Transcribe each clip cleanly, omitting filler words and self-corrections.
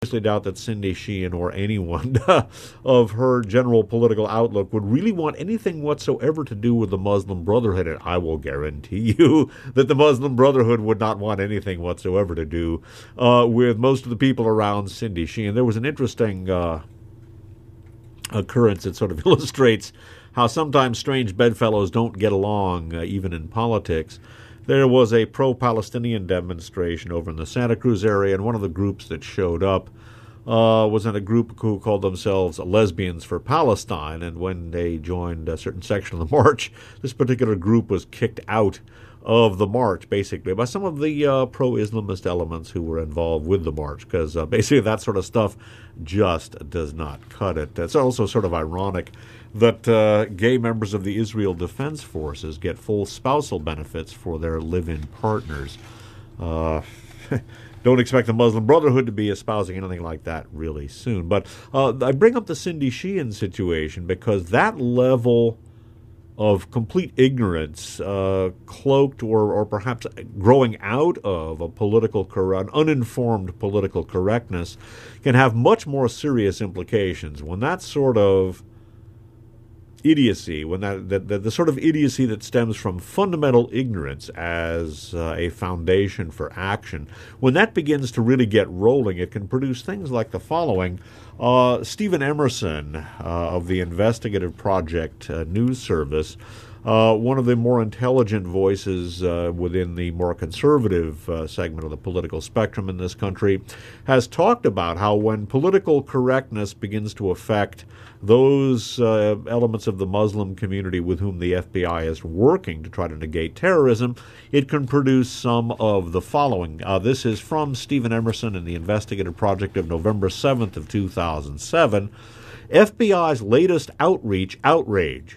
doubt that Cindy Sheehan or anyone of her general political outlook would really want anything whatsoever to do with the Muslim Brotherhood. And I will guarantee you that the Muslim Brotherhood would not want anything whatsoever to do with most of the people around Cindy Sheehan. There was an interesting occurrence that sort of illustrates how sometimes strange bedfellows don't get along, even in politics. There was a pro-Palestinian demonstration over in the Santa Cruz area, and one of the groups that showed up was in a group who called themselves Lesbians for Palestine, and when they joined a certain section of the march, this particular group was kicked out of the march, basically, by some of the pro-Islamist elements who were involved with the march, because basically that sort of stuff just does not cut it. It's also sort of ironic that gay members of the Israel Defense Forces get full spousal benefits for their live-in partners. Don't expect the Muslim Brotherhood to be espousing anything like that really soon. But I bring up the Cindy Sheehan situation because that level of complete ignorance, cloaked or perhaps growing out of an uninformed political correctness, can have much more serious implications. When that sort of idiocy, when the sort of idiocy that stems from fundamental ignorance as a foundation for action, when that begins to really get rolling, it can produce things like the following. Stephen Emerson of the Investigative Project News Service, one of the more intelligent voices within the more conservative segment of the political spectrum in this country, has talked about how when political correctness begins to affect those elements of the Muslim community with whom the FBI is working to try to negate terrorism, it can produce some of the following. This is from Stephen Emerson in the Investigative Project of November 7th of 2007. FBI's latest outrage.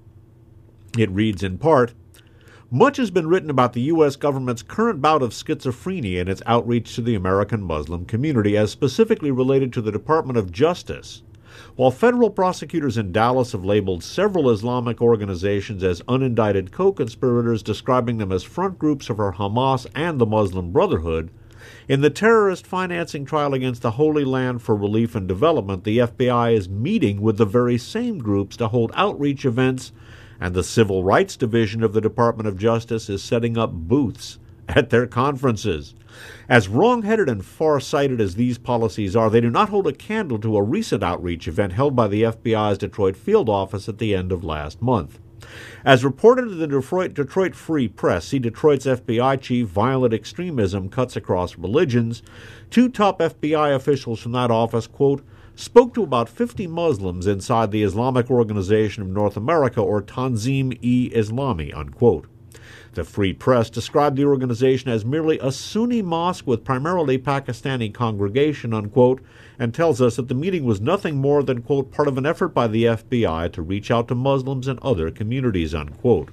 It reads in part, much has been written about the U.S. government's current bout of schizophrenia and its outreach to the American Muslim community, as specifically related to the Department of Justice. While federal prosecutors in Dallas have labeled several Islamic organizations as unindicted co-conspirators, describing them as front groups of Hamas and the Muslim Brotherhood, in the terrorist financing trial against the Holy Land for Relief and Development, the FBI is meeting with the very same groups to hold outreach events, and the Civil Rights Division of the Department of Justice is setting up booths at their conferences. As wrong-headed and far-sighted as these policies are, they do not hold a candle to a recent outreach event held by the FBI's Detroit field office at the end of last month. As reported in the Detroit Free Press, see Detroit's FBI chief, violent extremism cuts across religions. Two top FBI officials from that office, quote, spoke to about 50 Muslims inside the Islamic Organization of North America, or Tanzim-e-Islami, unquote. The Free Press described the organization as merely a Sunni mosque with primarily Pakistani congregation, unquote, and tells us that the meeting was nothing more than, quote, part of an effort by the FBI to reach out to Muslims and other communities, unquote.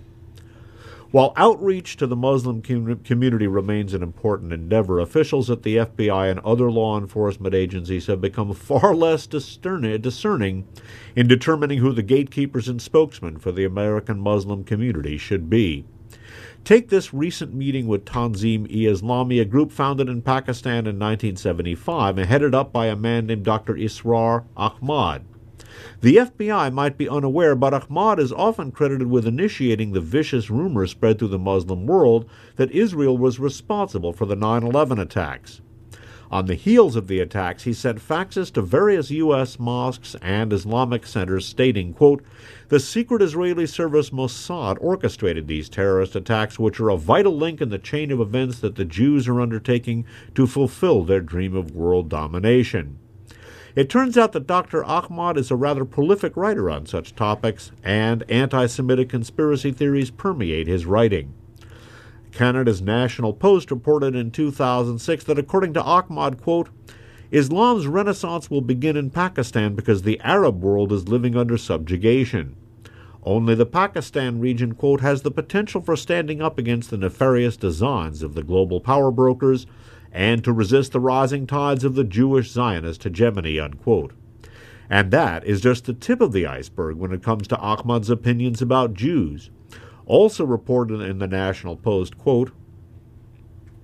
While outreach to the Muslim community remains an important endeavor, officials at the FBI and other law enforcement agencies have become far less discerning in determining who the gatekeepers and spokesmen for the American Muslim community should be. Take this recent meeting with Tanzim-e-Islami, a group founded in Pakistan in 1975 and headed up by a man named Dr. Israr Ahmad. The FBI might be unaware, but Ahmad is often credited with initiating the vicious rumor spread through the Muslim world that Israel was responsible for the 9/11 attacks. On the heels of the attacks, he sent faxes to various U.S. mosques and Islamic centers stating, quote, the secret Israeli service Mossad orchestrated these terrorist attacks, which are a vital link in the chain of events that the Jews are undertaking to fulfill their dream of world domination. It turns out that Dr. Ahmad is a rather prolific writer on such topics, and anti-Semitic conspiracy theories permeate his writing. Canada's National Post reported in 2006 that according to Ahmad, quote, Islam's renaissance will begin in Pakistan because the Arab world is living under subjugation. Only the Pakistan region, quote, has the potential for standing up against the nefarious designs of the global power brokers and to resist the rising tides of the Jewish Zionist hegemony, unquote. And that is just the tip of the iceberg when it comes to Ahmad's opinions about Jews. Also reported in the National Post, quote,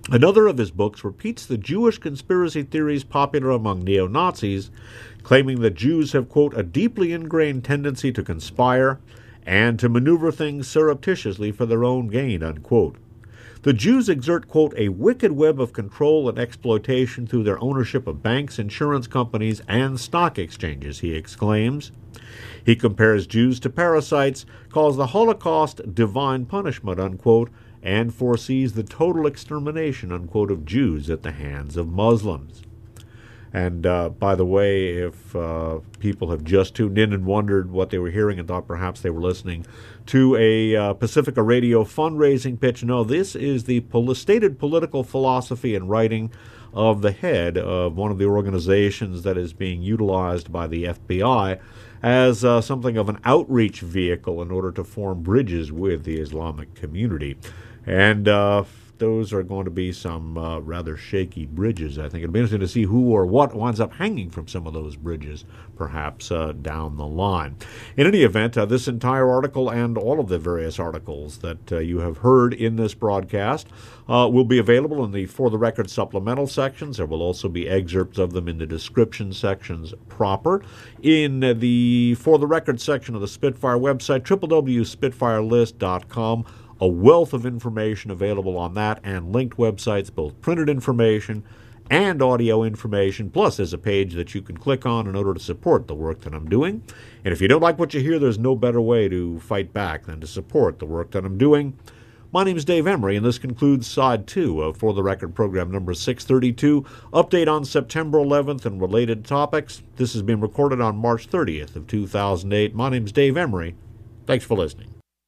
Another of his books repeats the Jewish conspiracy theories popular among neo-Nazis, claiming that Jews have, quote, a deeply ingrained tendency to conspire and to maneuver things surreptitiously for their own gain, unquote. The Jews exert, quote, a wicked web of control and exploitation through their ownership of banks, insurance companies, and stock exchanges, he exclaims. He compares Jews to parasites, calls the Holocaust divine punishment, unquote, and foresees the total extermination, unquote, of Jews at the hands of Muslims. And by the way, if people have just tuned in and wondered what they were hearing and thought perhaps they were listening to a Pacifica Radio fundraising pitch, no, this is the stated political philosophy and writing of the head of one of the organizations that is being utilized by the FBI as something of an outreach vehicle in order to form bridges with the Islamic community. And those are going to be some rather shaky bridges, I think. It'll be interesting to see who or what winds up hanging from some of those bridges, perhaps down the line. In any event, this entire article and all of the various articles that you have heard in this broadcast will be available in the For the Record supplemental sections. There will also be excerpts of them in the description sections proper. In the For the Record section of the Spitfire website, www.spitfirelist.com, a wealth of information available on that and linked websites, both printed information and audio information. Plus, there's a page that you can click on in order to support the work that I'm doing. And if you don't like what you hear, there's no better way to fight back than to support the work that I'm doing. My name is Dave Emery, and this concludes Side 2 of For the Record program number 632, update on September 11th and related topics. This has been recorded on March 30th of 2008. My name is Dave Emery. Thanks for listening.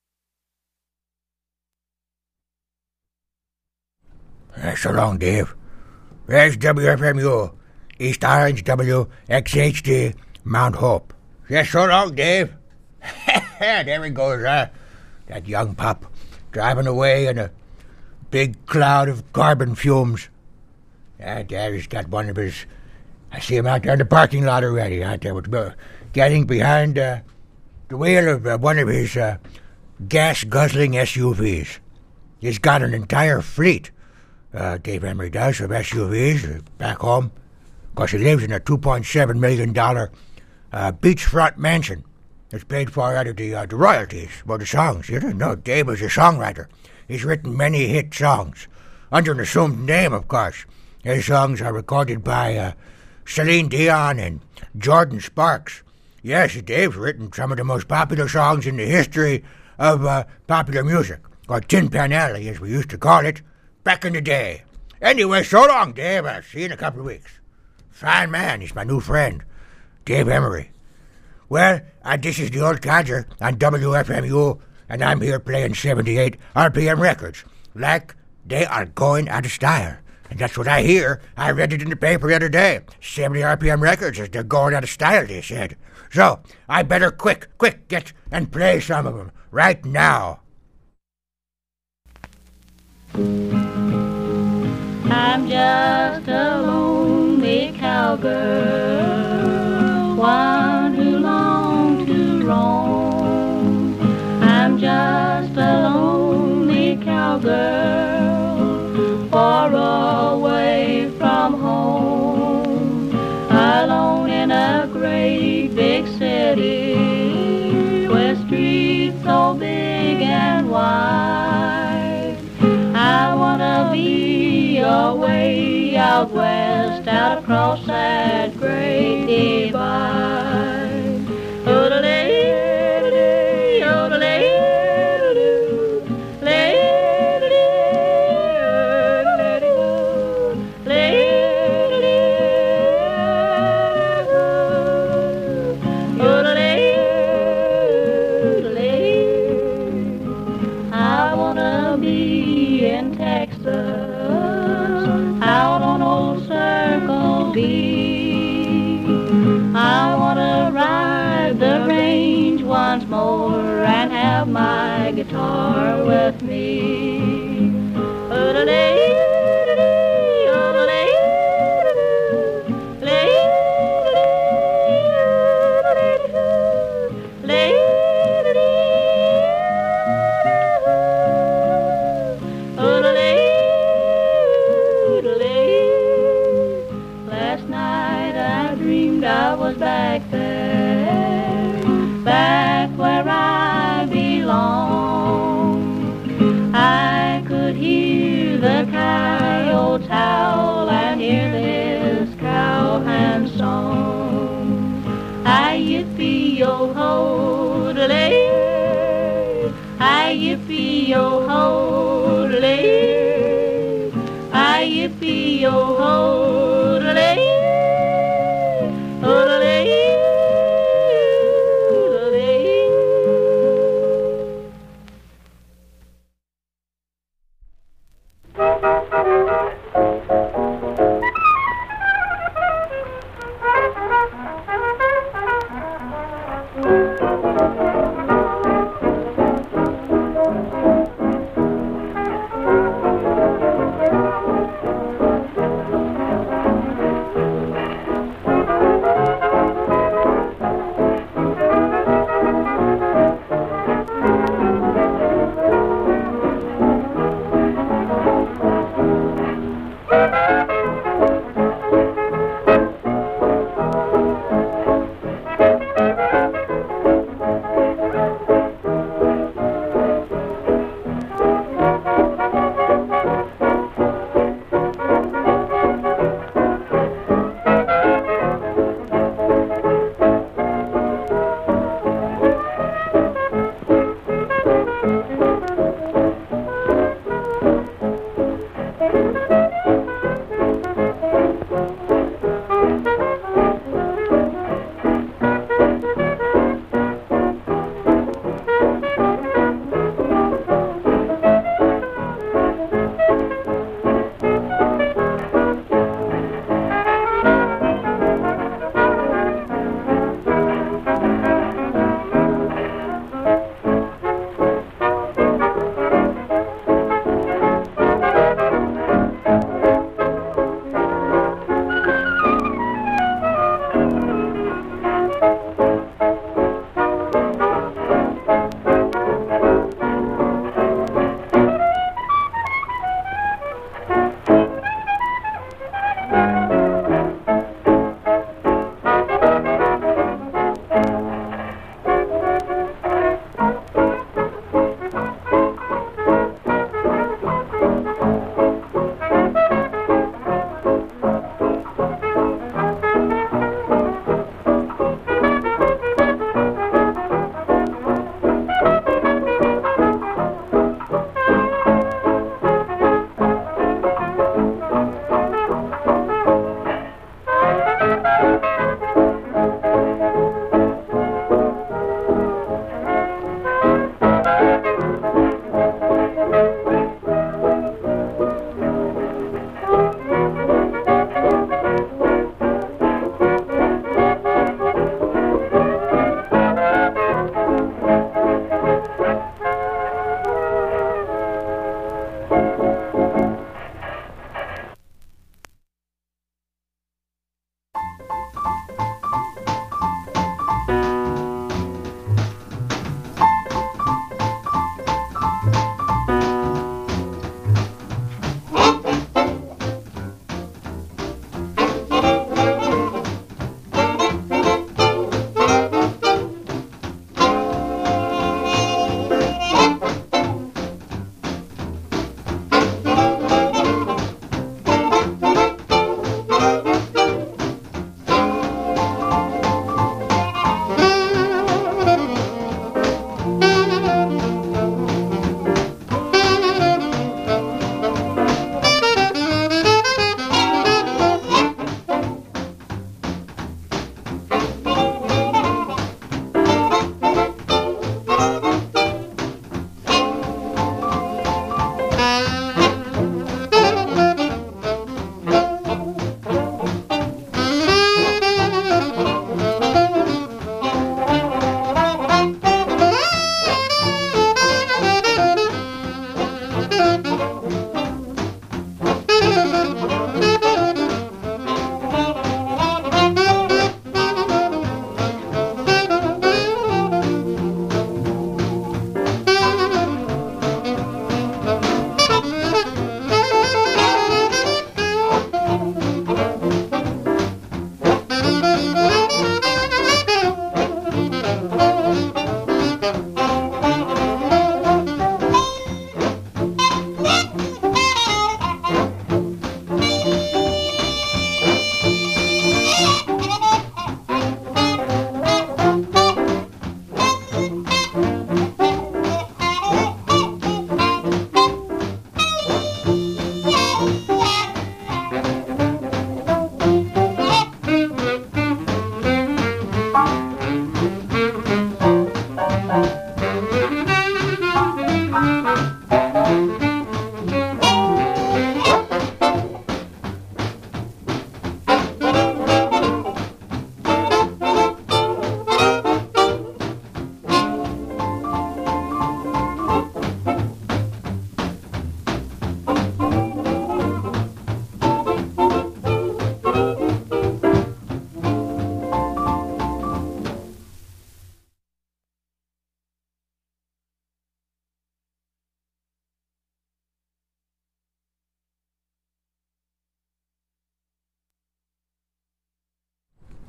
So long, Dave. There's WFMU, East Orange, WXHD, Mount Hope. Yes, so long, Dave. There he goes, that young pup, driving away in a big cloud of carbon fumes. Daddy's got one of his... I see him out there in the parking lot already, out there, getting behind the wheel of one of his gas-guzzling SUVs. He's got an entire fleet. Dave Emery does, of SUVs back home. Of course, he lives in a $2.7 million beachfront mansion. It's paid for out of the royalties for the songs. You didn't know Dave was a songwriter. He's written many hit songs, under an assumed name, of course. His songs are recorded by Celine Dion and Jordan Sparks. Yes, Dave's written some of the most popular songs in the history of popular music, or Tin Pan Alley, as we used to call it, back in the day. Anyway, so long, Dave. I'll see you in a couple of weeks. Fine man. He's my new friend, Dave Emery. Well, this is the Old Codger on WFMU, and I'm here playing 78 RPM records, like they are going out of style. And that's what I hear. I read it in the paper the other day. 70 RPM records, they're going out of style, they said. So, I better quick get and play some of them right now. I'm just a lonely cowgirl, one who longs to roam. I'm just a lonely cowgirl, far away from home, alone in a great big city, where streets so big and wide. I wanna be away out west, out across that great divide. Yodelay, yodelay, I wanna be in Texas, out on old Circle B. I wanna ride the range once more and have my guitar with me. I was back there, back where I belong. I could hear the coyotes howl and hear this cowhand song. Hi-yippee-yo-ho-de-lay, hi-yippee-yo-ho-de-lay, hi-yippee-yo-ho-de-lay, ho-de-lay, ho-de-lay.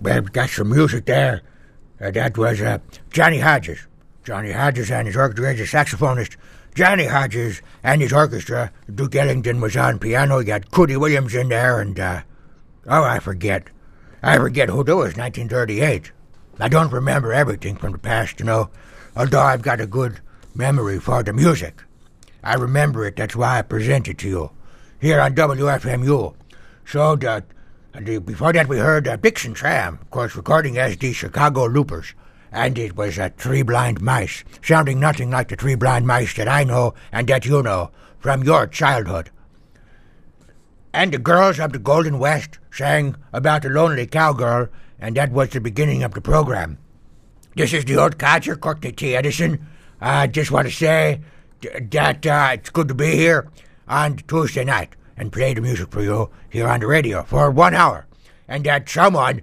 Well, we got some music there. That was Johnny Hodges. Johnny Hodges and his orchestra, he's a saxophonist. Johnny Hodges and his orchestra. Duke Ellington was on piano. You got Cootie Williams in there, and I forget who that was. 1938. I don't remember everything from the past, although I've got a good memory for the music. I remember it. That's why I present it to you here on WFMU. So before that, we heard Dixon Tram, of course, recording as the Chicago Loopers. And it was Three Blind Mice, sounding nothing like the Three Blind Mice that I know and that you know from your childhood. And the girls of the Golden West sang about the lonely cowgirl, and that was the beginning of the program. This is the old codger, Courtney T. Edison. I just want to say that it's good to be here on Tuesday night and play the music for you here on the radio for 1 hour. And that someone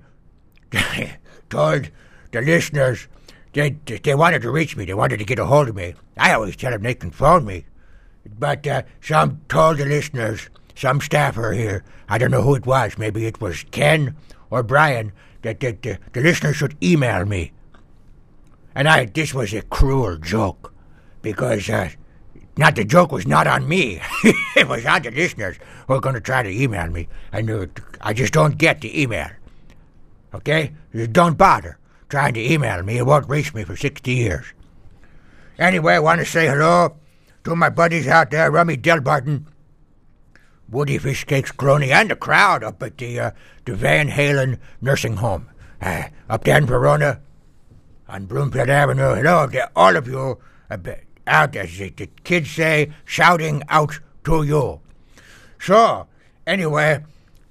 told the listeners they wanted to reach me. They wanted to get a hold of me. I always tell them they can phone me. But some told the listeners, some staffer here, I don't know who it was, maybe it was Ken or Brian, that the listeners should email me. And this was a cruel joke, because the joke was not on me. It was on the listeners who were going to try to email me. I just don't get the email. Okay? Just don't bother trying to email me. It won't reach me for 60 years. Anyway, I want to say hello to my buddies out there, Rummy Delbarton, Woody Fishcakes Crony, and the crowd up at the Van Halen Nursing Home. Up there in Verona on Broomfield Avenue. Hello to all of you out, as the kids say, shouting out to you. So, anyway,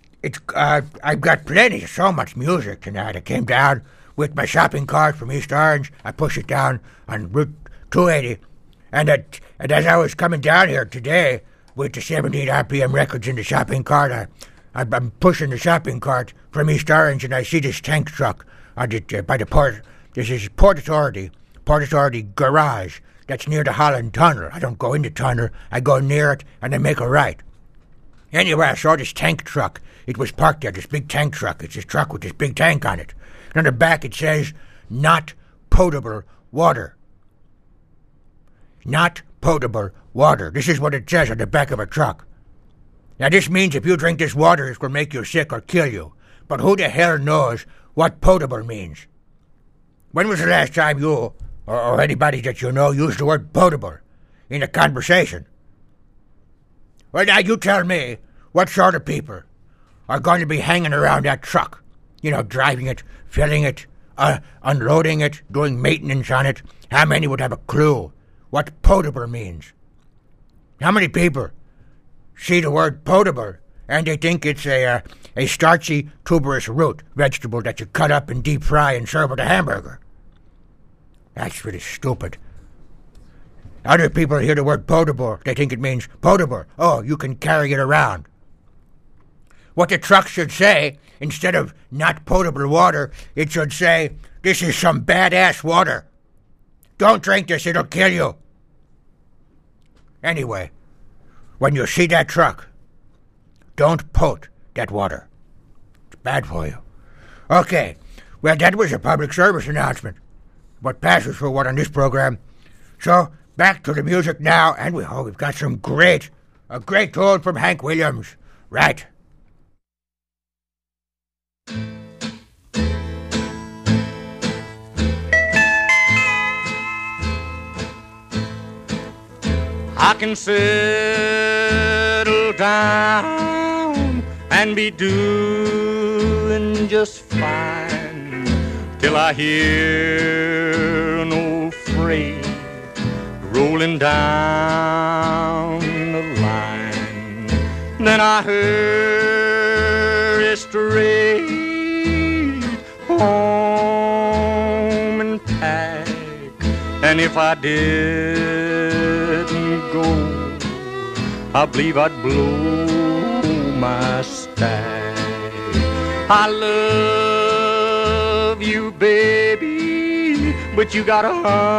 I've got so much music tonight. I came down with my shopping cart from East Orange. I pushed it down on Route 280. And as I was coming down here today with the 17 RPM records in the shopping cart, I'm pushing the shopping cart from East Orange, and I see this tank truck by the port. This is Port Authority garage that's near the Holland Tunnel. I don't go in the tunnel. I go near it, and I make a right. Anyway, I saw this tank truck. It was parked there, this big tank truck. It's this truck with this big tank on it. And on the back it says, not potable water. Not potable water. This is what it says on the back of a truck. Now this means if you drink this water, it will make you sick or kill you. But who the hell knows what potable means? When was the last time you, or anybody that you know, used the word potable in a conversation? Well, now you tell me what sort of people are going to be hanging around that truck. Driving it, filling it, unloading it, doing maintenance on it. How many would have a clue what potable means? How many people see the word potable and they think it's a starchy, tuberous root vegetable that you cut up and deep fry and serve with a hamburger? That's really stupid. Other people hear the word potable, they think it means potable. Oh, you can carry it around. What the truck should say, instead of not potable water, it should say, this is some badass water. Don't drink this, it'll kill you. Anyway, when you see that truck, don't pot that water. It's bad for you. Okay, well, that was a public service announcement. What passes for what on this program. So, back to the music now, and we've got a great tune from Hank Williams. Right. I can settle down and be doing just fine till I hear an old freight rolling down the line. Then I hurry straight home and pack, and if I didn't go, I believe I'd blow my stack. I love you, baby, but you gotta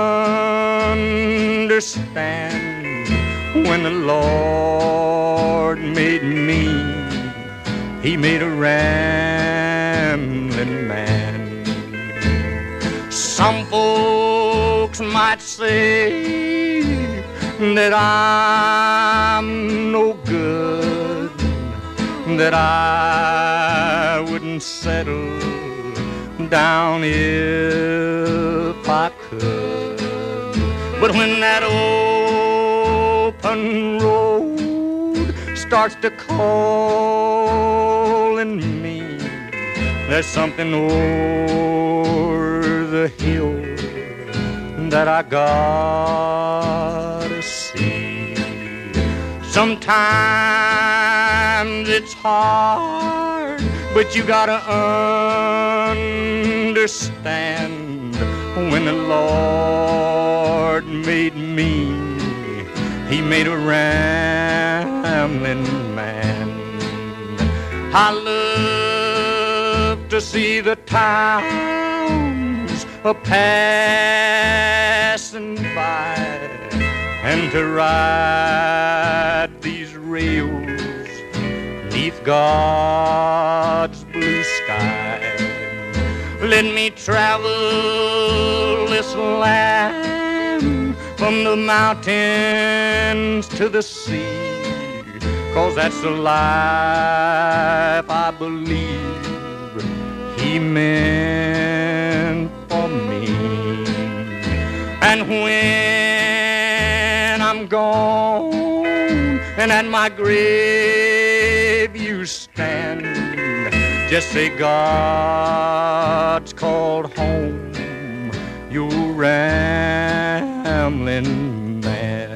understand, when the Lord made me, He made a ram rambling man. Some folks might say that I'm no good, that I wouldn't settle down if I could. But when that open road starts to call in me, there's something over the hill that I gotta see. Sometimes it's hard, but you gotta understand. When the Lord made me, He made a rambling man. I love to see the towns a-passing by, and to ride these rails 'neath God's blue sky. Let me travel this land from the mountains to the sea, 'cause that's the life I believe He meant for me. And when I'm gone and at my grave you stand, just say God's called home your rambling man.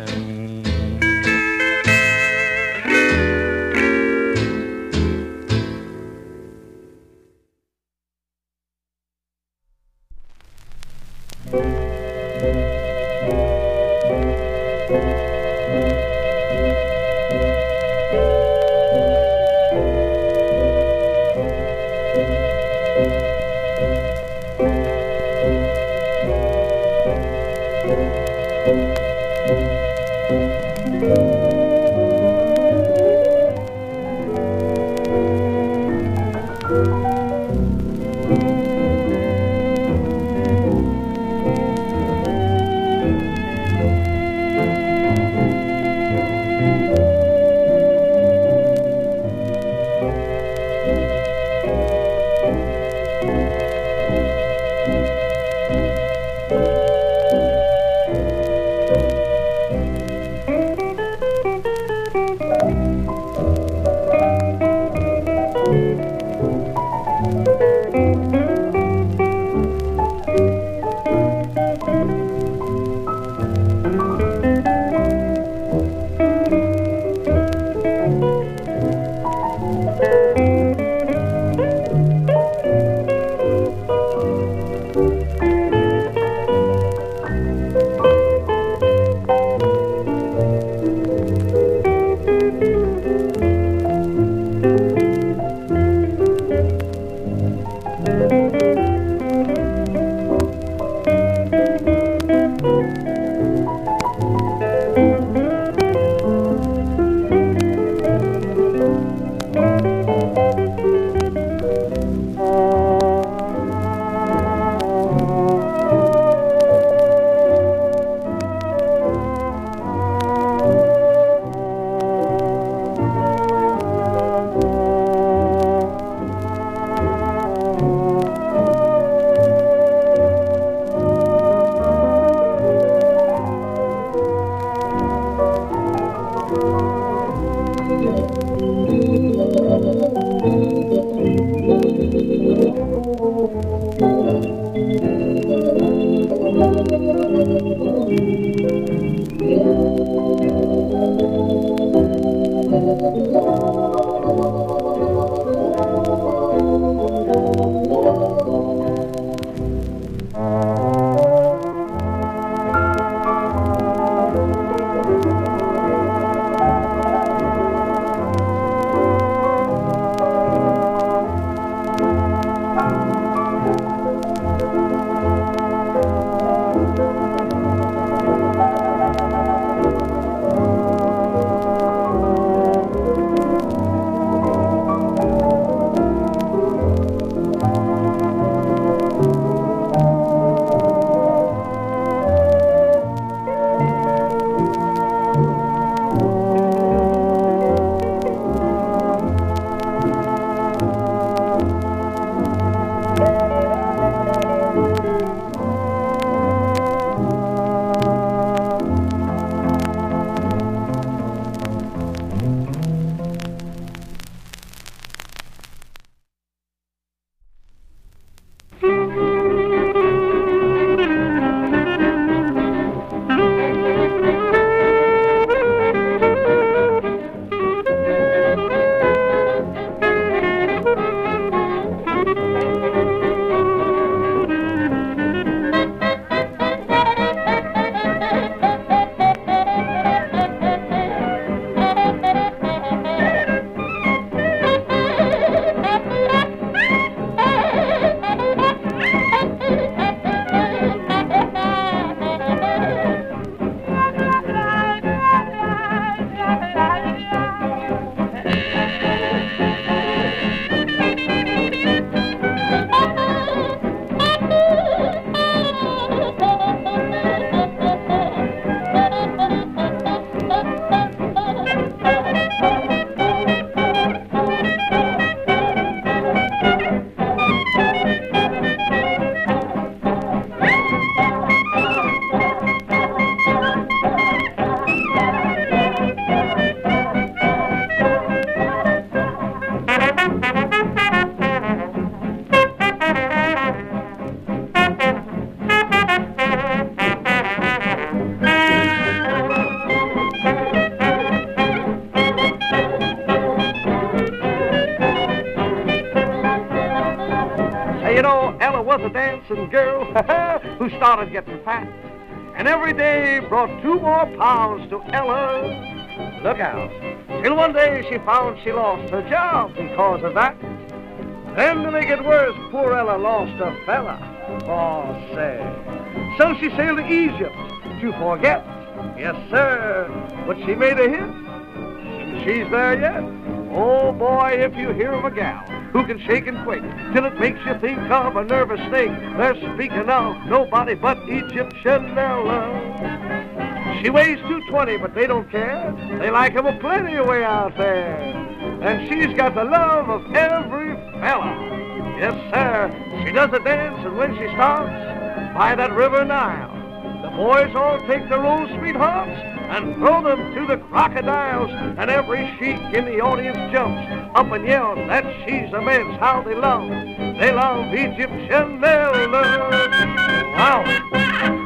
You know, Ella was a dancing girl who started getting fat. And every day brought 2 more pounds to Ella. Look out. Till one day she found she lost her job because of that. Then to make it worse, poor Ella lost her fella. Oh, say. So she sailed to Egypt to forget. Yes, sir. But she made a hit. And she's there yet. Oh, boy, if you hear of a gal who can shake and quake till it makes you think of a nervous snake, they're speaking of nobody but Egyptian Ella. She weighs 220, but they don't care. They like her plenty away out there. And she's got the love of every fella. Yes, sir. She does a dance, and when she starts by that river Nile, the boys all take their own sweethearts and throw them to the crocodiles, and every sheik in the audience jumps up and yells that she's immense. How they love Egyptian Ella. Wow.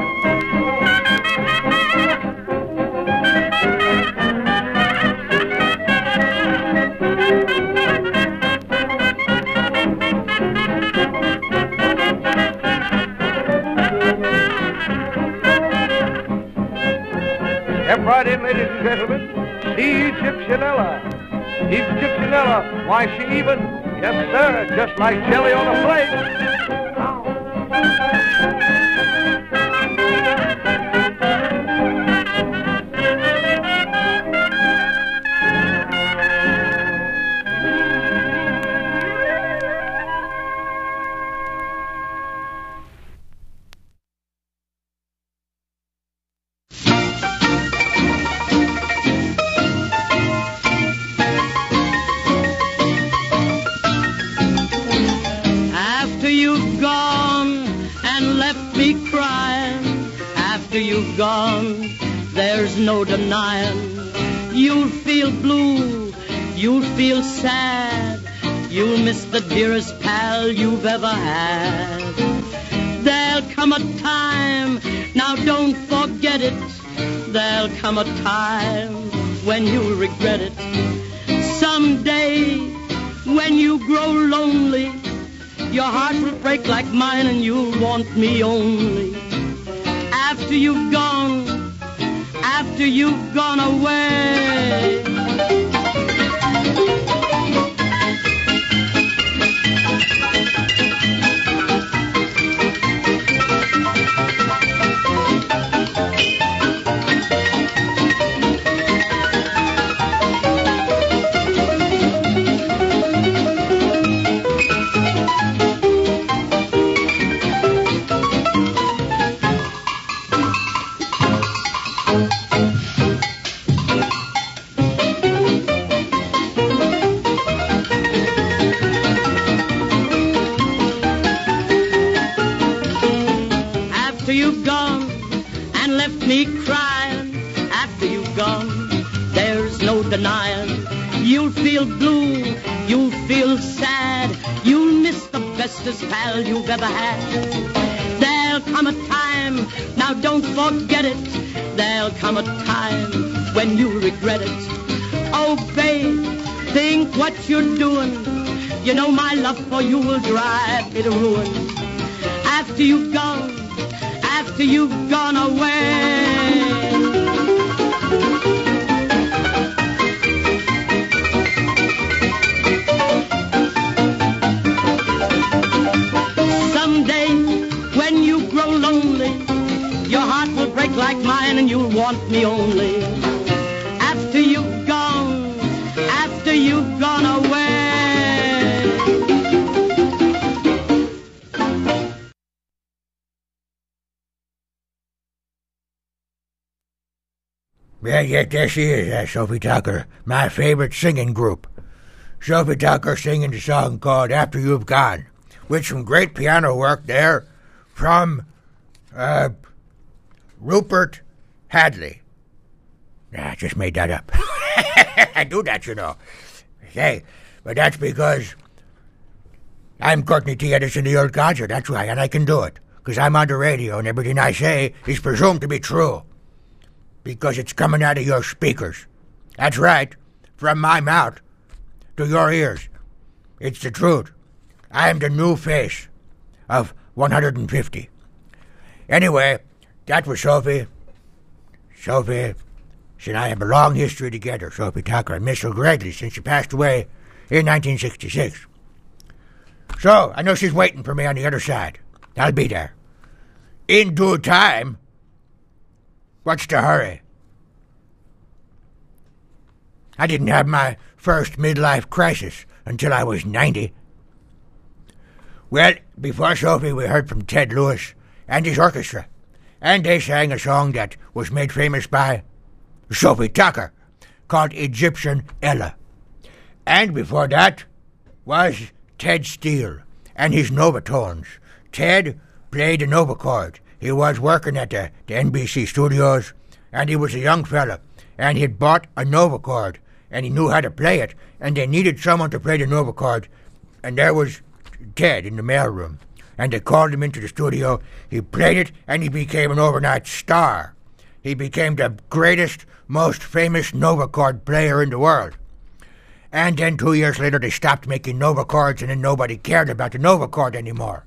Step right in, ladies and gentlemen. See Egyptian Ella. Egyptian Ella. Why, she even, yes, sir, just like jelly on a plate. Gone, there's no denying. You'll feel blue, you'll feel sad, you'll miss the dearest pal you've ever had. There'll come a time, now don't forget it, there'll come a time when you'll regret it. Someday, when you grow lonely, your heart will break like mine and you'll want me only. After you've gone away. You'll feel blue, you'll feel sad, you'll miss the bestest pal you've ever had. There'll come a time, now don't forget it, there'll come a time when you'll regret it. Oh, babe, think what you're doing, you know my love for you will drive me to ruin. After you've gone away. Like mine and you'll want me only after you've gone away. Yeah, there she is, Sophie Tucker, my favorite singing group. Sophie Tucker singing the song called After You've Gone, with some great piano work there from, Rupert Hadley. I just made that up. I do that, you know. Hey, but that's because I'm Courtney T. Edison, the old codger. That's right, and I can do it. Because I'm on the radio, and everything I say is presumed to be true. Because it's coming out of your speakers. That's right. From my mouth to your ears. It's the truth. I am the new face of 150. Anyway, that was Sophie. Sophie, she and I have a long history together, Sophie Tucker. I miss her greatly since she passed away in 1966. So, I know she's waiting for me on the other side. I'll be there. In due time. What's the hurry? I didn't have my first midlife crisis until I was 90. Well, before Sophie, we heard from Ted Lewis and his orchestra, and they sang a song that was made famous by Sophie Tucker, called Egyptian Ella. And before that was Ted Steele and his Novatones. Ted played the Novachord. He was working at the NBC studios, and he was a young fella, and he'd bought a Novachord, and he knew how to play it, and they needed someone to play the Novachord, and there was Ted in the mailroom, and they called him into the studio. He played it, and he became an overnight star. He became the greatest, most famous Novachord player in the world. And then 2 years later, they stopped making Novachords, and then nobody cared about the Novachord anymore.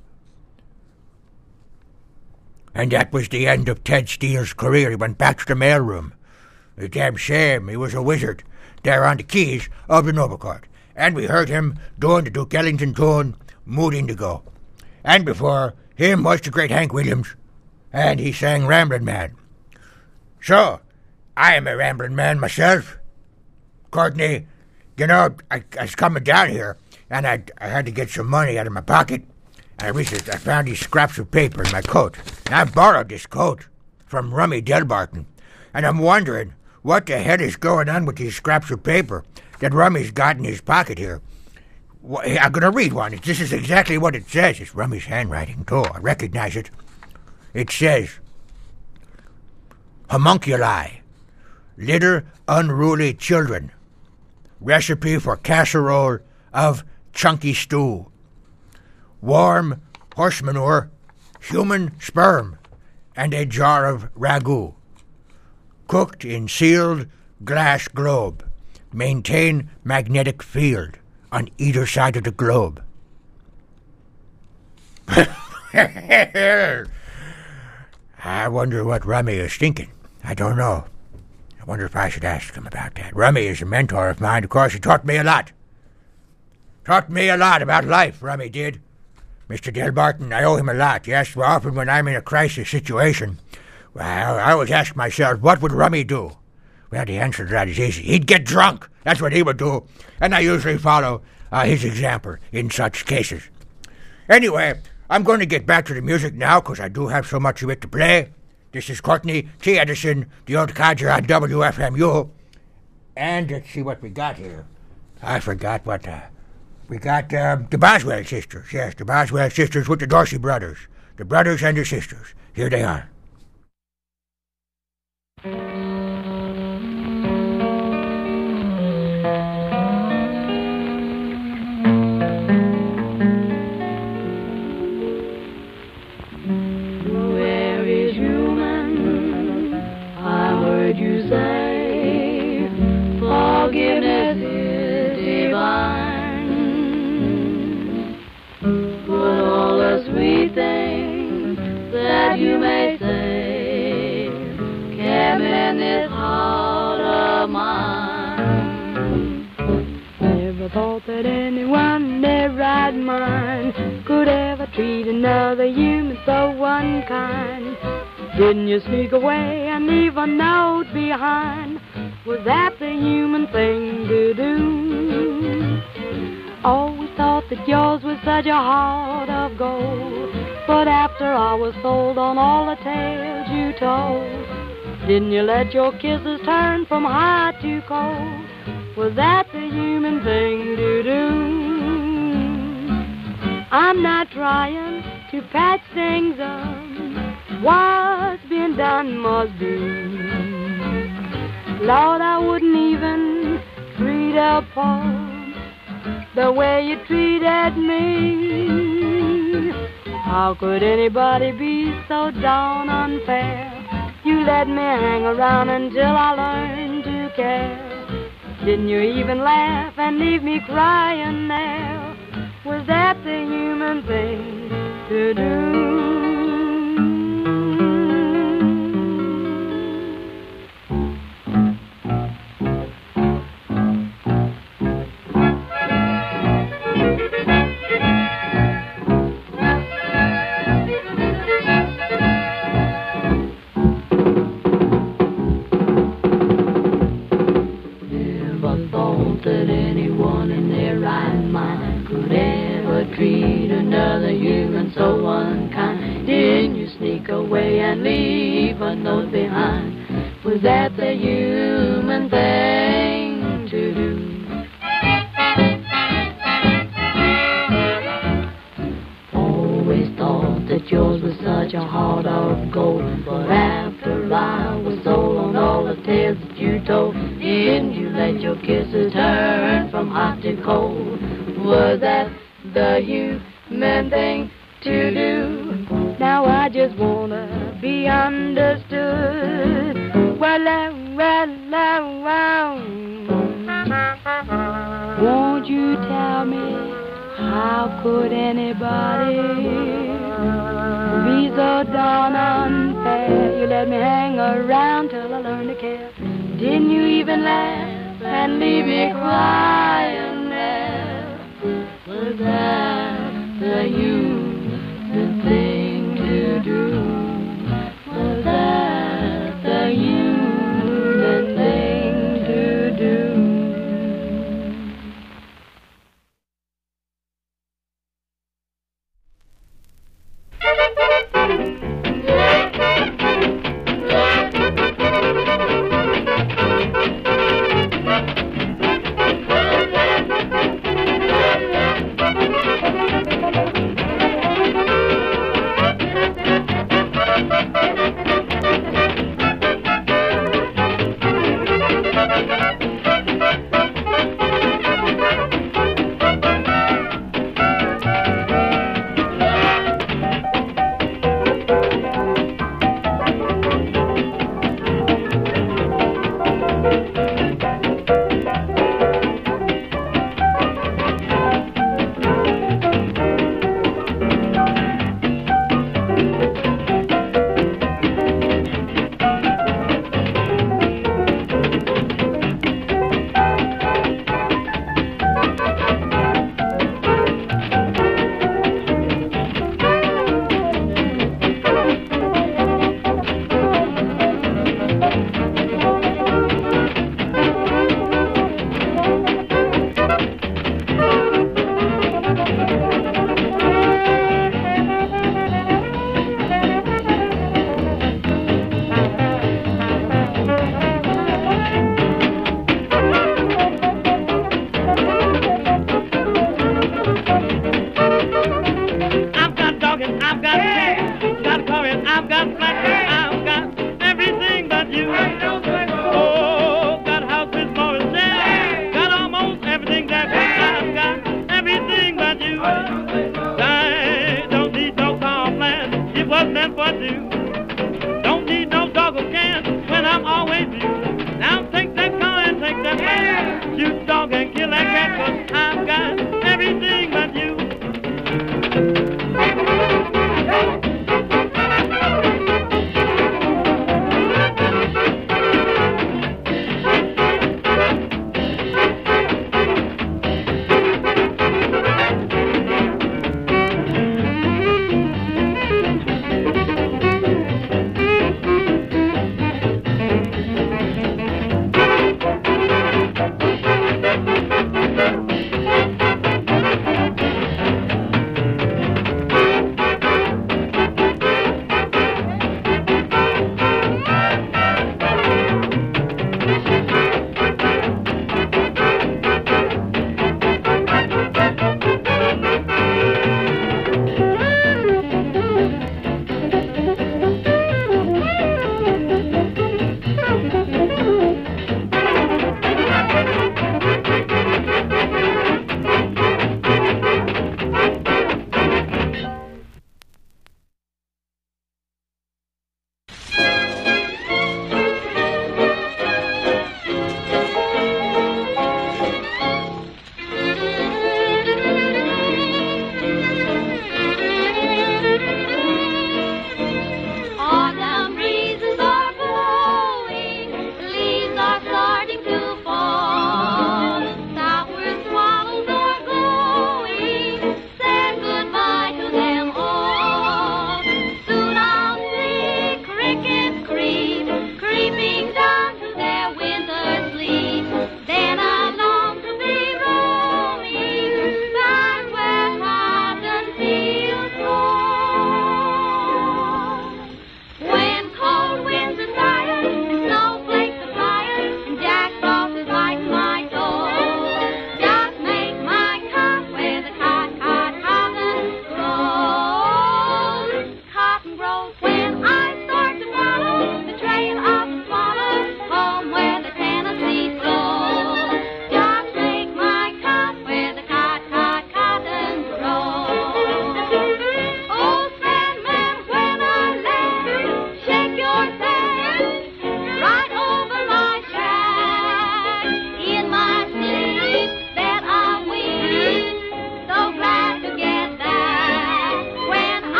And that was the end of Ted Steele's career. He went back to the mailroom. A damn shame. He was a wizard there on the keys of the Novachord. And we heard him doing the Duke Ellington tune, Mood Indigo. And before him was the great Hank Williams, and he sang Ramblin' Man. So, I am a rambling man myself. Courtney, you know, I was coming down here, and I had to get some money out of my pocket. And I found these scraps of paper in my coat. And I borrowed this coat from Rummy Delbarton. And I'm wondering what the hell is going on with these scraps of paper that Rummy's got in his pocket here. I'm going to read one. This is exactly what it says. It's Rummy's handwriting, too. I recognize it. It says, homunculi, little unruly children. Recipe for casserole of chunky stew. Warm horse manure, human sperm, and a jar of ragu. Cooked in sealed glass globe. Maintain magnetic field on either side of the globe. I wonder what Rummy is thinking. I don't know. I wonder if I should ask him about that. Rummy is a mentor of mine. Of course, he taught me a lot. Taught me a lot about life, Rummy did. Mr. Delbarton, I owe him a lot. Yes, well, often when I'm in a crisis situation, well, I always ask myself, what would Rummy do? Well, the answer to that is easy. He'd get drunk. That's what he would do. And I usually follow his example in such cases. Anyway, I'm going to get back to the music now because I do have so much of it to play. This is Courtney T. Edison, the old codger on WFMU. And let's see what we got here. I forgot what... we got the Boswell sisters. Yes, the Boswell sisters with the Dorsey brothers. The brothers and the sisters. Here they are. Where is human? I heard you say forgiveness is divine. Put all the sweet things that you may say came in this heart of mine. Never thought that anyone in their right mind could ever treat another human so unkind. Didn't you sneak away and leave a note behind? Was that the human thing to do? Always thought that yours was such a heart of gold, but after I was sold on all the tales you told, didn't you let your kisses turn from hot to cold? Was that the human thing to do? I'm not trying to patch things up. What's been done must be. Lord, I wouldn't even treat a poor the way you treated me. How could anybody be so darn unfair? You let me hang around until I learned to care. Didn't you even laugh and leave me crying there? Was that the human thing to do? Never thought that anyone in their right mind could ever treat another human so unkind. Didn't you sneak away and leave a note behind? Was that the human thing to do? Always thought that yours was such a heart of gold, but after I was sold on all the tales that you told, didn't you let your kisses turn from hot to cold? Was that the human thing to do? Now I just wanna be understood. Won't you tell me, how could anybody be so darn unfair? You let me hang around till I learned to care. Didn't you even laugh and leave me crying there? Was that the human thing to do? Was that the human thing to do?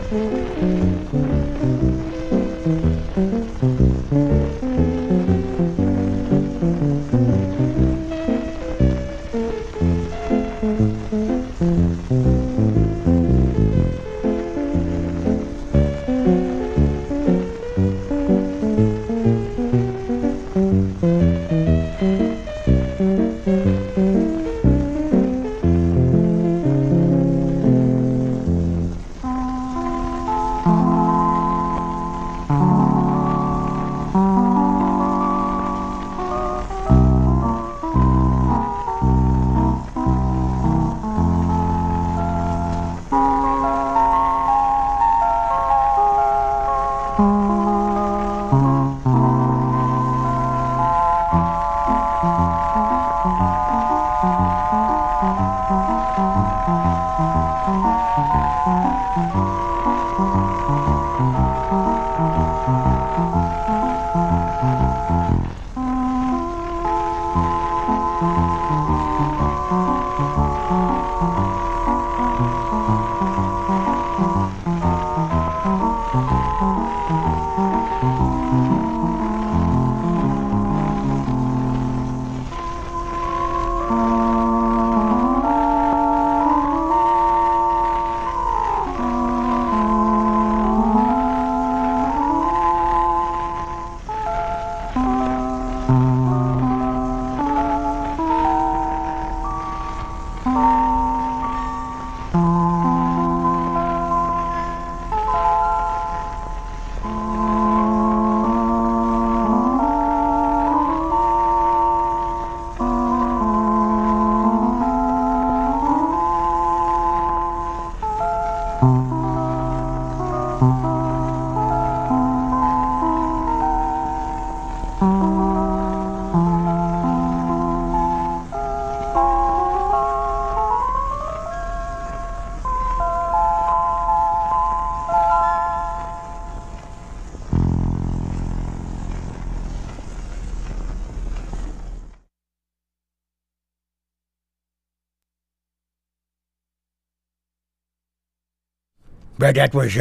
But that was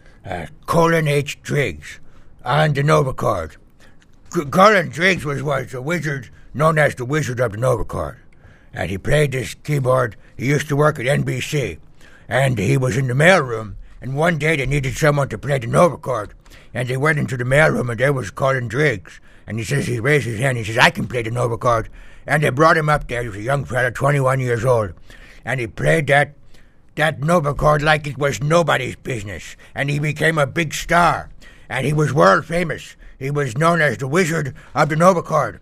Colin H. Driggs on the Novochord. Colin Driggs was a wizard known as the Wizard of the Novochord. And he played this keyboard. He used to work at NBC. And he was in the mailroom. And one day they needed someone to play the Novochord. And they went into the mailroom and there was Colin Driggs. And he raised his hand. He says, I can play the Novochord. And they brought him up there. He was a young fella, 21 years old. And he played that Novochord like it was nobody's business. And he became a big star. And he was world famous. He was known as the Wizard of the Novochord.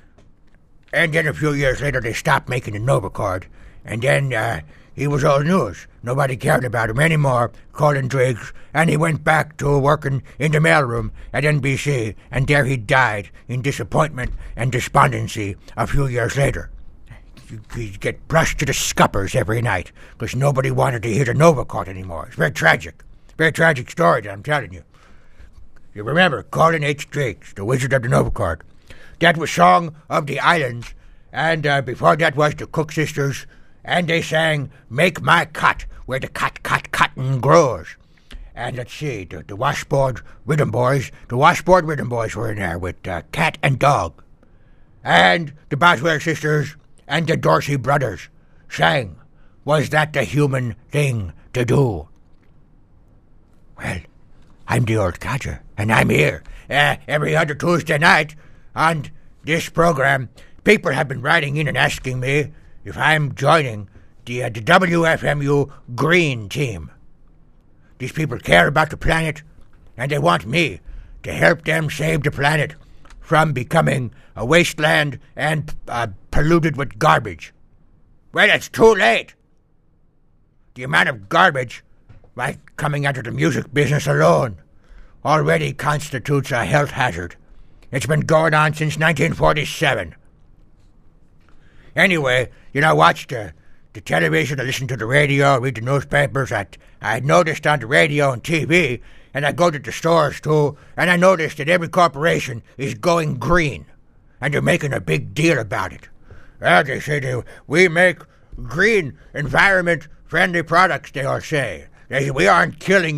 And then a few years later, they stopped making the Novochord. And then he was old news. Nobody cared about him anymore, Colin Driggs. And he went back to working in the mailroom at NBC. And there he died in disappointment and despondency a few years later. He'd get brushed to the scuppers every night because nobody wanted to hear the Novochord anymore. It's very tragic. Very tragic story that I'm telling you. You remember Colin H. Driggs, the Wizard of the Novochord. That was Song of the Islands, and before that was the Cook Sisters, and they sang Make My Cot, where the cotton grows. And let's see, the Washboard Rhythm Boys. The Washboard Rhythm Boys were in there with Cat and Dog. And the Boswell Sisters and the Dorsey Brothers sang, Was That the Human Thing to Do? Well, I'm the old codger, and I'm here every other Tuesday night on this program. People have been writing in and asking me if I'm joining the WFMU Green Team. These people care about the planet, and they want me to help them save the planet from becoming a wasteland and polluted with garbage. Well, it's too late. The amount of garbage coming out of the music business alone already constitutes a health hazard. It's been going on since 1947. Anyway, I watch the television, I listen to the radio, read the newspapers. I noticed on the radio and TV, and I go to the stores too, and I noticed that every corporation is going green, and they're making a big deal about it. Well, they say we make green, environment-friendly products, they all say. They say we aren't killing any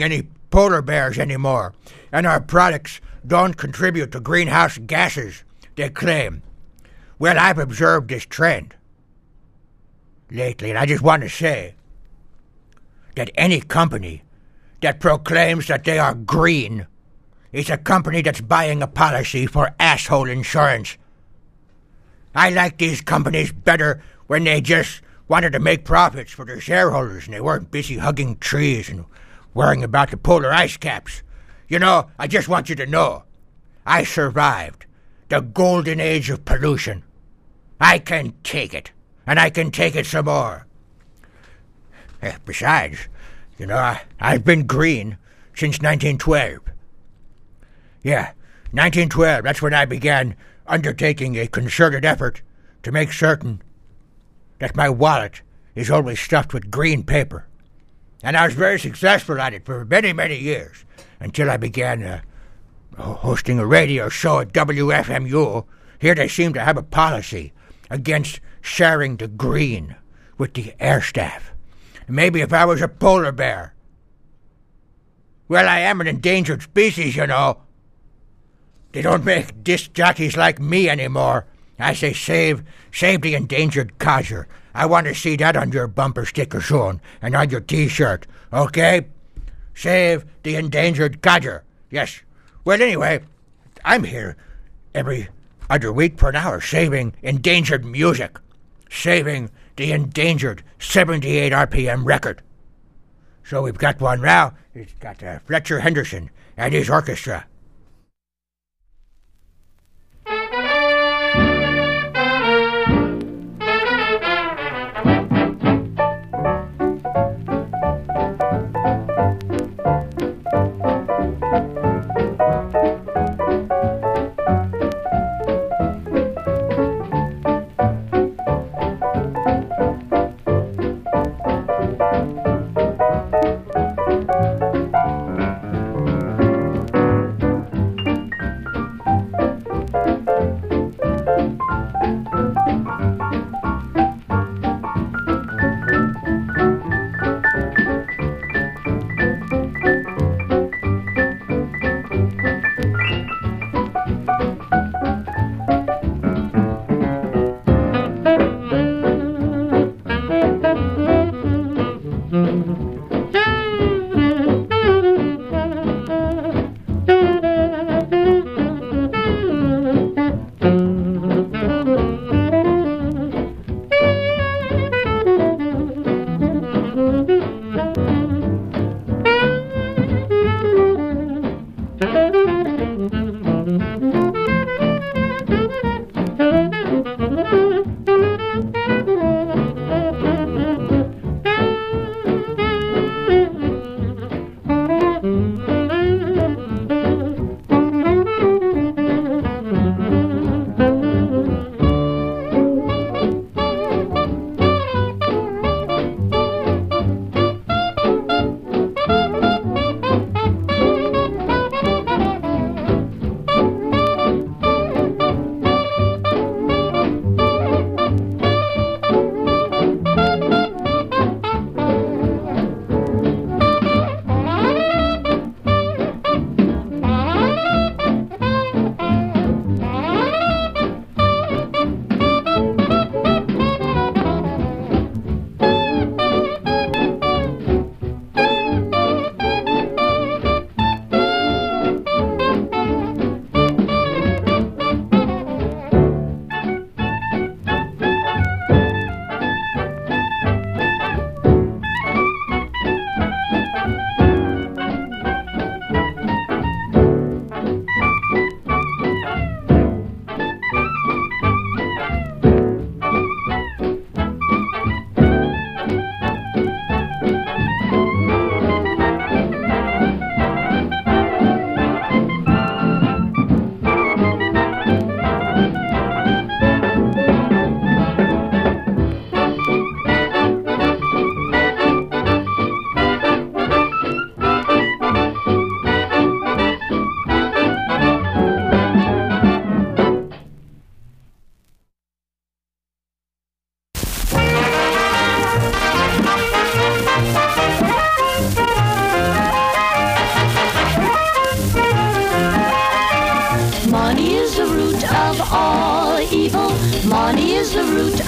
polar bears anymore, and our products don't contribute to greenhouse gases, they claim. Well, I've observed this trend lately, and I just want to say that any company that proclaims that they are green is a company that's buying a policy for asshole insurance. I like these companies better when they just wanted to make profits for their shareholders and they weren't busy hugging trees and worrying about the polar ice caps. You know, I just want you to know, I survived the golden age of pollution. I can take it, and I can take it some more. Besides, you know, I've been green since 1912. Yeah, 1912, that's when I began undertaking a concerted effort to make certain that my wallet is always stuffed with green paper. And I was very successful at it for many, many years, until I began hosting a radio show at WFMU. Here they seem to have a policy against sharing the green with the air staff. Maybe if I was a polar bear. Well, I am an endangered species, you know. They don't make disc jockeys like me anymore. I say save the endangered codger. I want to see that on your bumper sticker soon and on your T-shirt, okay? Save the endangered codger. Yes. Well, anyway, I'm here every other week for an hour saving endangered music, saving the endangered 78 RPM record. So we've got one now. It's got Fletcher Henderson and his orchestra.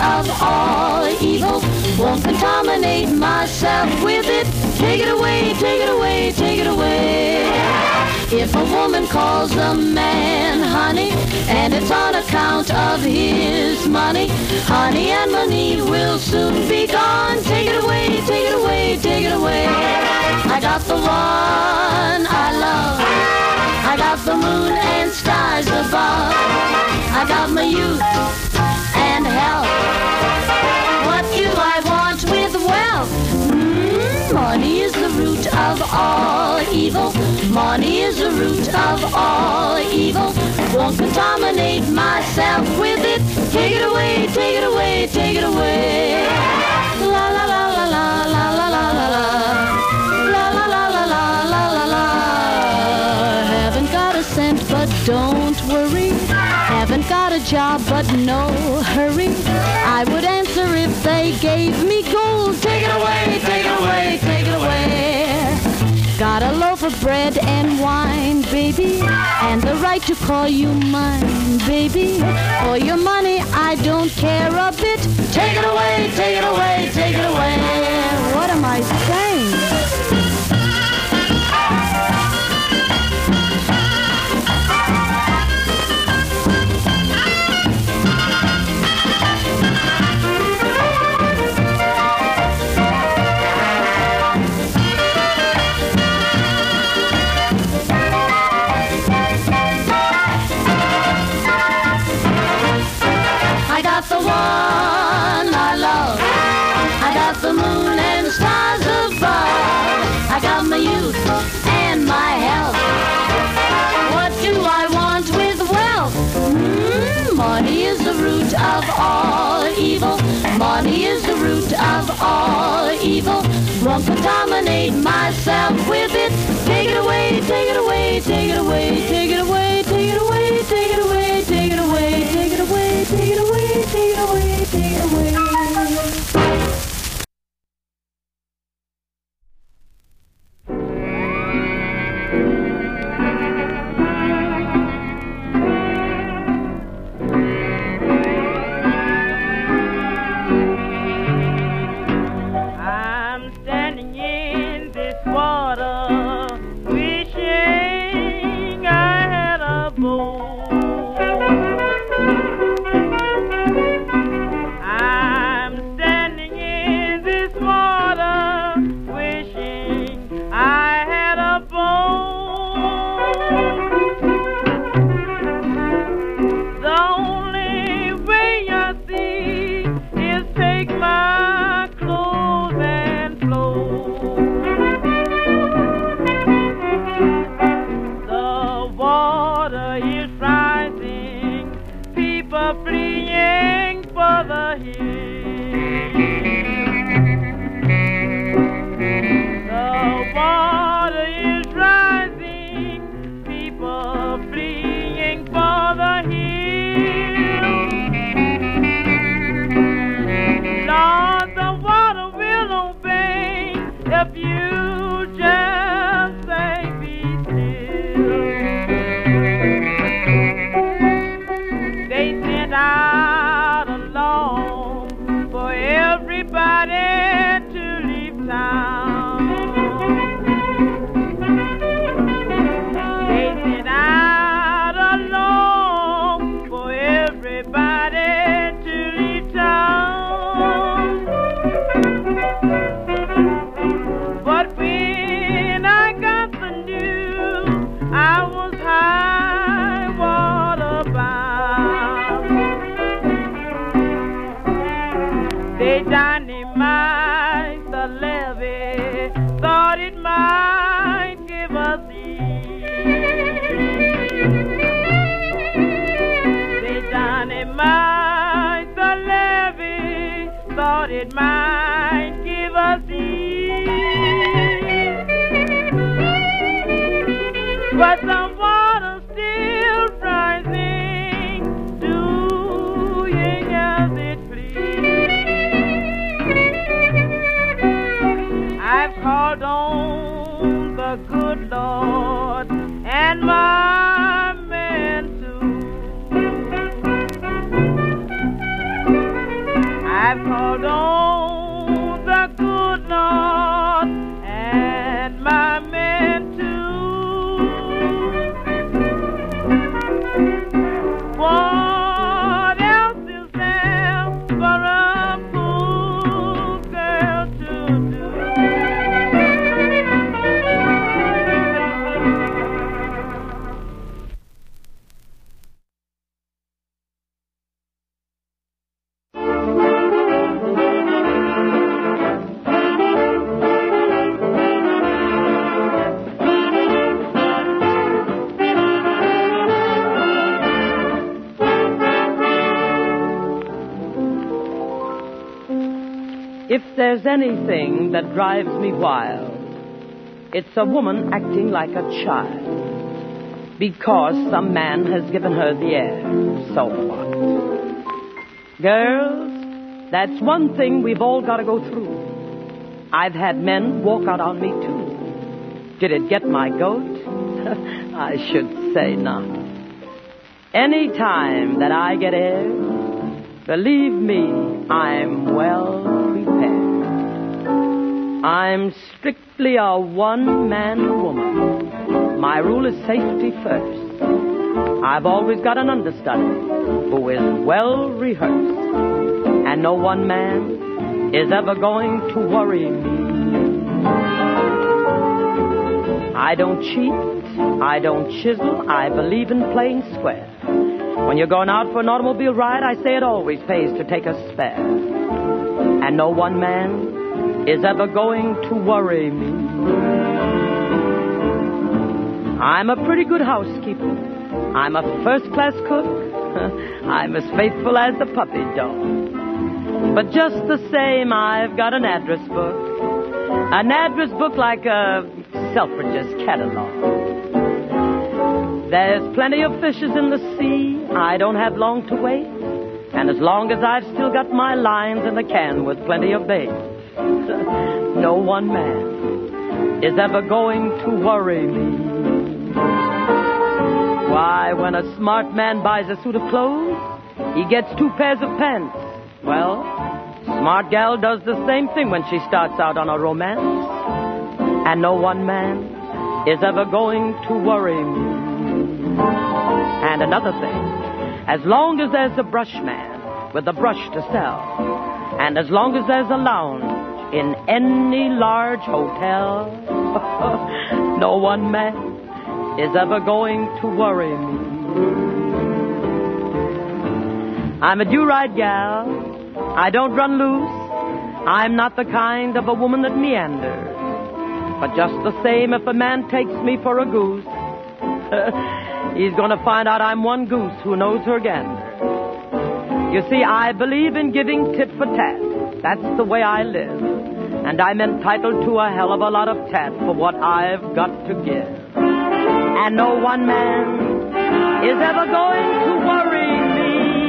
of all evil. Won't contaminate myself with it. Take it away, take it away, take it away. If a woman calls a man honey, and it's on account of his money, honey and money will soon be gone. Take it away, take it away, take it away. I got the one I love. I got the moon and stars above. I got my youth and health. What do I want with wealth? Money is the root of all evil. Money is the root of all evil. Won't contaminate myself with it. Take it away, take it away, take it away. La la la la la la la la la la. La la la la la la la la. Haven't got a cent, but don't worry. Haven't got a job, but no hurry. I would answer if they gave me gold. Take it away, take it away, take it away. Got a loaf of bread and wine, baby, and the right to call you mine, baby. For your money, I don't care a bit. Take it away, take it away, take it away. What am I saying? Of all evil, money is the root of all evil. Won't contaminate myself with it. Take it away, take it away, take it away, take it away, take it away, take it away, take it away, take it away, take it away, take it away, take it away. But the water's still rising, doing as it please. I've called on the good Lord and my man too. If there's anything that drives me wild, it's a woman acting like a child because some man has given her the air. So what? Girls, that's one thing we've all got to go through. I've had men walk out on me, too. Did it get my goat? I should say not. Any time that I get airs, believe me, I'm well prepared. I'm strictly a one-man woman. My rule is safety first. I've always got an understudy who is well rehearsed. And no one man is ever going to worry me. I don't cheat, I don't chisel, I believe in playing square. When you're going out for an automobile ride, I say it always pays to take a spare. And no one man is ever going to worry me. I'm a pretty good housekeeper. I'm a first-class cook. I'm as faithful as the puppy dog. But just the same, I've got an address book. An address book like a Selfridges catalog. There's plenty of fishes in the sea. I don't have long to wait. And as long as I've still got my lines in the can with plenty of bait, no one man is ever going to worry me. Why, when a smart man buys a suit of clothes, he gets 2 pairs of pants. Well, smart gal does the same thing when she starts out on a romance. And no one man is ever going to worry me. And another thing, as long as there's a brush man with a brush to sell, and as long as there's a lounge in any large hotel, no one man is ever going to worry me. I'm a do-right gal. I don't run loose. I'm not the kind of a woman that meanders. But just the same, if a man takes me for a goose, he's going to find out I'm one goose who knows her gander. You see, I believe in giving tit for tat. That's the way I live. And I'm entitled to a hell of a lot of tat for what I've got to give. And no one man is ever going to worry me.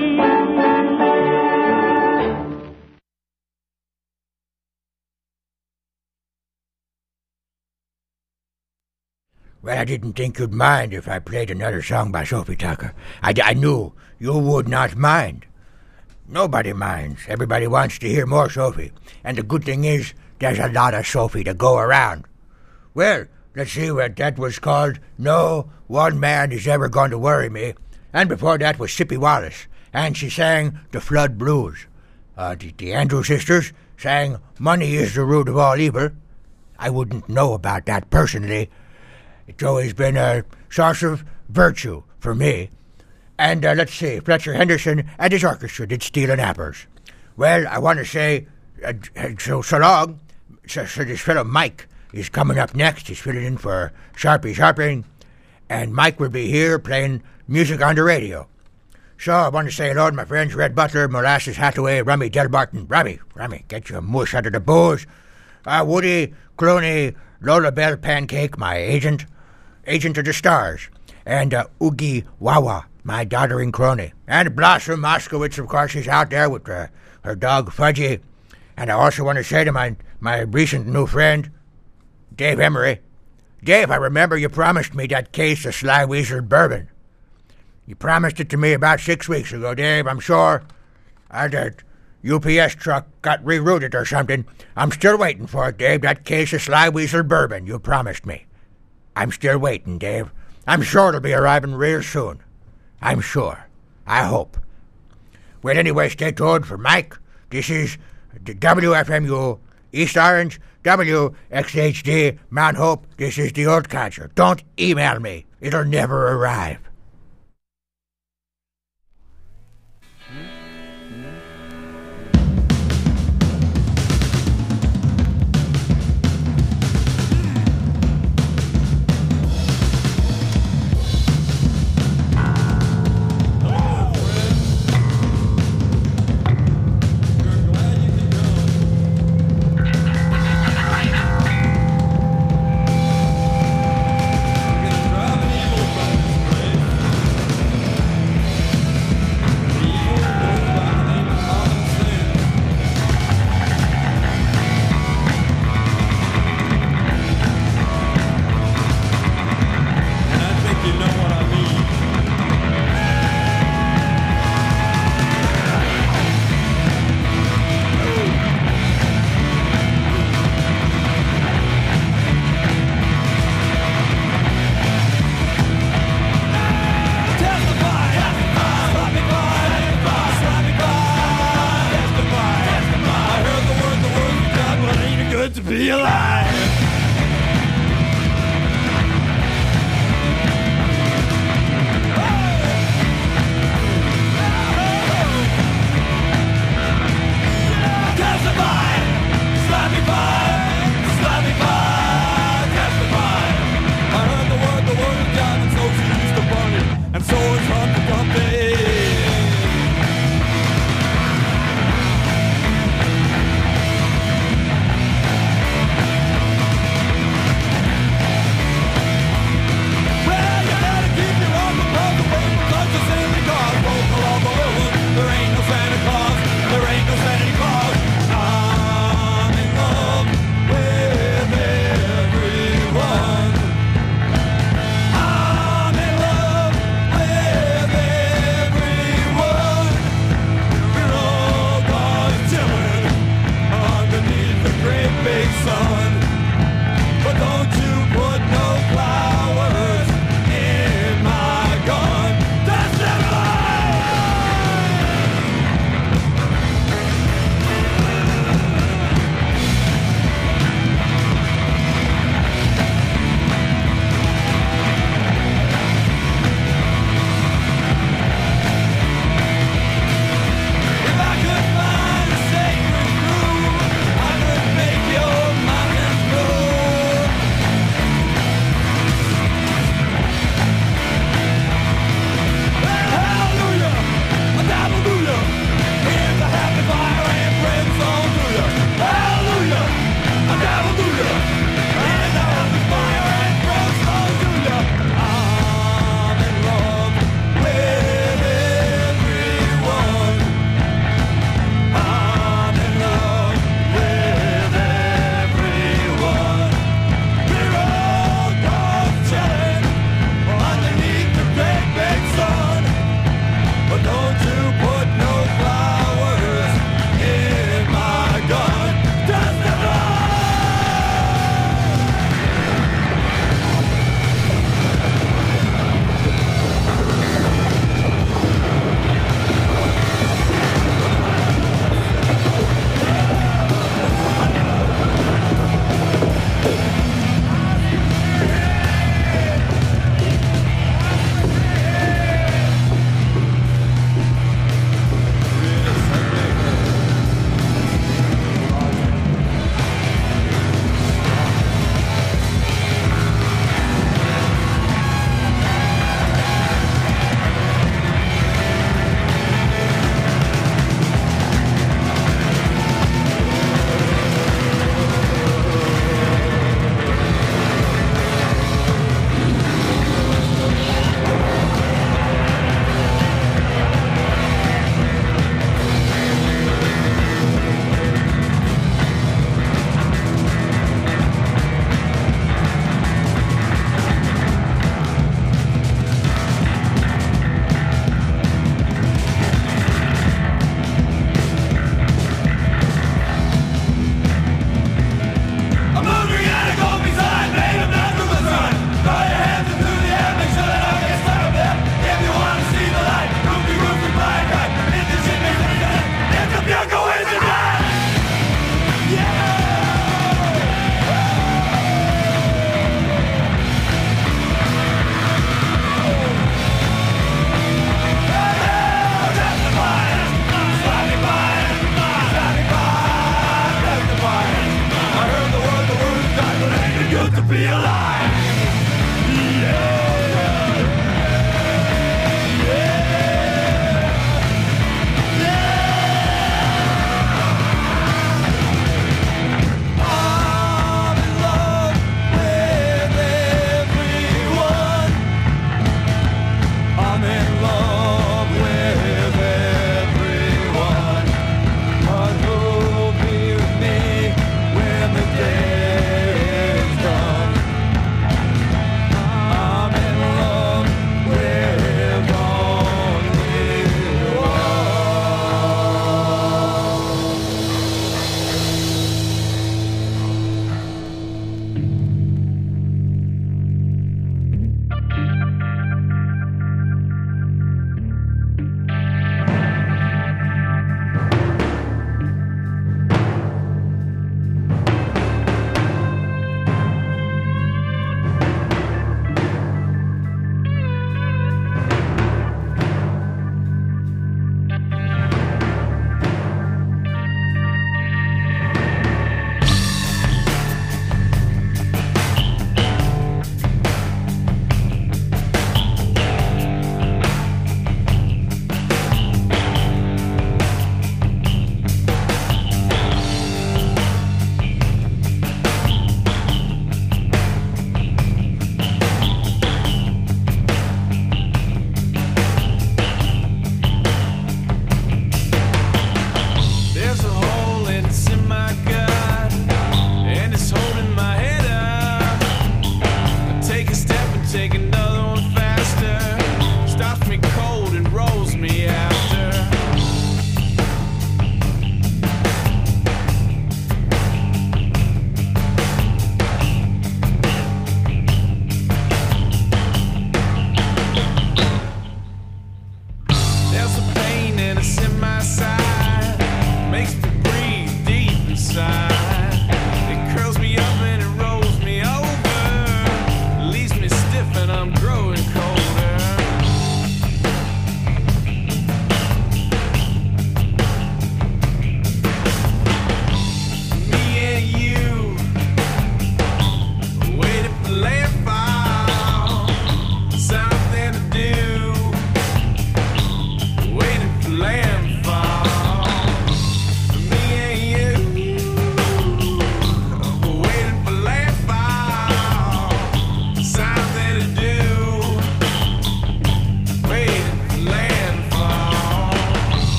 Well, I didn't think you'd mind if I played another song by Sophie Tucker. I knew you would not mind. Nobody minds. Everybody wants to hear more Sophie. And the good thing is, there's a lot of Sophie to go around. Well, let's see what that was called. No One Man Is Ever Going to Worry Me. And before that was Sippy Wallace. And she sang The Flood Blues. The Andrews Sisters sang Money is the Root of All Evil. I wouldn't know about that personally. It's always been a source of virtue for me. And let's see, Fletcher Henderson and his orchestra did Stealing Apples. Well, I want to say so long. So this fellow Mike is coming up next. He's filling in for Sharpie Sharping. And Mike will be here playing music on the radio. So I want to say hello to my friends Red Butler, Molasses Hathaway, Rummy Delbarton. Rummy, get your mush out of the booze. Woody, Clooney, Lola Bell Pancake, my agent of the stars, and Oogie Wawa, my doddering crony, and Blossom Moskowitz, of course, is out there with her dog Fudgy. And I also want to say to my recent new friend, Dave Emery, Dave, I remember you promised me that case of Sly Weasel bourbon. You promised it to me about 6 weeks ago, Dave. I'm sure that UPS truck got rerouted or something. I'm still waiting for it, Dave, that case of Sly Weasel bourbon you promised me. I'm still waiting, Dave. I'm sure it'll be arriving real soon. I'm sure. I hope. Well, anyway, stay tuned for Mike. This is the WFMU East Orange, WXHD Mount Hope. This is the Old Concert. Don't email me. It'll never arrive.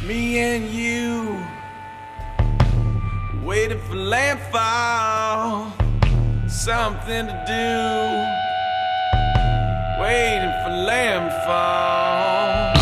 Me and you waiting for landfall, something to do, waiting for landfall.